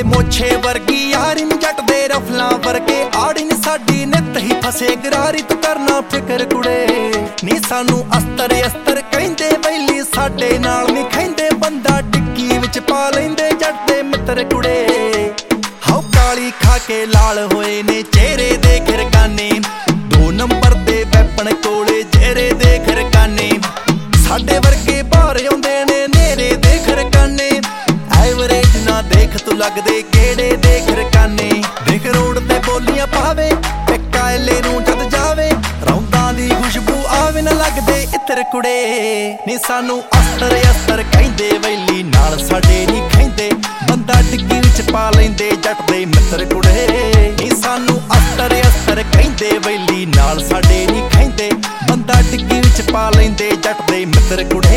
मोछे वर्गी यारी नी जट दे रफलां वर्गे आड़ी नी साडी नित ही फसे गरारी तू करना फिकर कुड़े नी सानू अस्तर अस्तर कहिंदे बैली साडे नाल नी खैंदे बंदा टिक्की विच पा लैंदे जट दे मित्र कुड़े हाउ काली खा के लाल होए ने चेहरे दे खिरकाने दो नंबर दे वैपन कोले चेहरे दे खिरकाने साडे वर्गे बाहर आउंदे ने नेरे दे खिरकाने एवरेज ना देख तू लगदे केड़े दे खिरकाने देख रोड ते बोलियां पावे कायले नूं जद जावे रौंदां दी खुशबू आवे ना लगदे इत्र कुड़े नी सानू अस्तर अस्तर कहिंदे वैली नाल साडे नी खैंदे बंदा टिक्की विच पा लैंदे जट दे मित्र कुड़े नी सानू अस्तर अस्तर कहिंदे वैली नाल साडे नी खैंदे बंदा टिक्की विच पा लैंदे जट दे मित्र कुड़े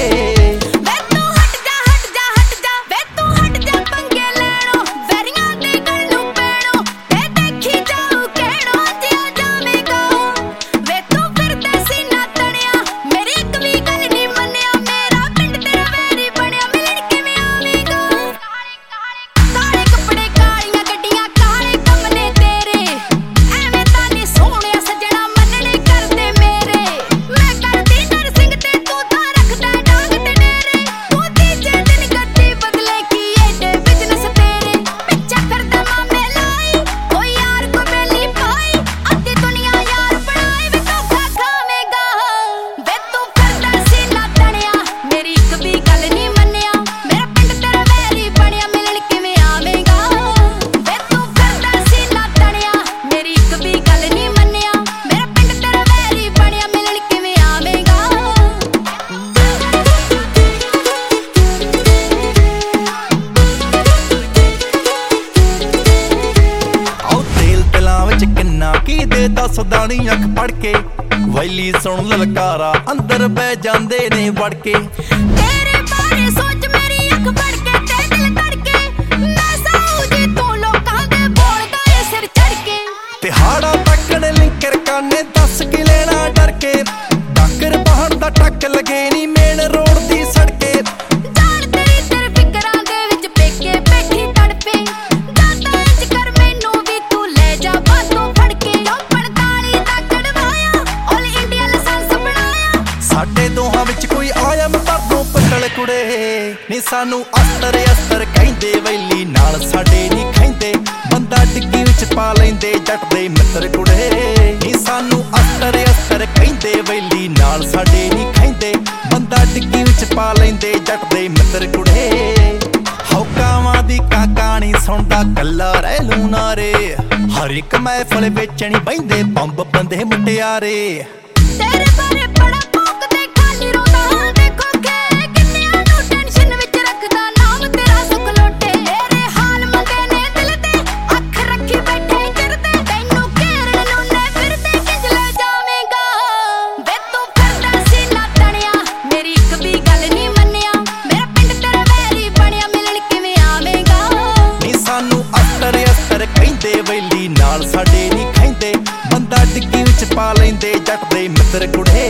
दस दानी अख पढ़ के वैली सुन ललकारा अंदर बह जांदे ने वड़ के तेरे बारे सोच मेरी अख पढ़ के ते दिल धड़के मैं साऊ जी तू लोकां दे बोलदा ए सिर चढ़ के तिहाड़ा तकड़े लिंकर काने 10 किले ना डर के डाकर बहन दा टक लगे नी मेन रोड दी सड़के जान तेरी तेरे फिकरां दे विच पेके बैठी तड़पे दाता इंज कर मैनू भी तू ले जा बातों फड़ के साडे दोहां विच कोई आया मैं परदों पटल कुड़े नी सानू अस्तर अस्तर कहिंदे वैली नाल साडे नी खैंदे बंदा टिक्की विच पा लैंदे जट दे मित्र कुड़े नी सानू अस्तर अस्तर कहिंदे वैली नाल साडे नी खैंदे बंदा टिक्की विच पा लैंदे जट दे मित्र कुड़े हौकावां दी कहानी सुणदा कल्ला रह लूं नारे हर एक महफल विच नी बहिंदे बंब बंदे मुटियारे तेरे बारे बड़ा वैली नाल साडे नी खैंदे बंदा टिक्की विच पा लैंदे जट दे मित्र कुड़े।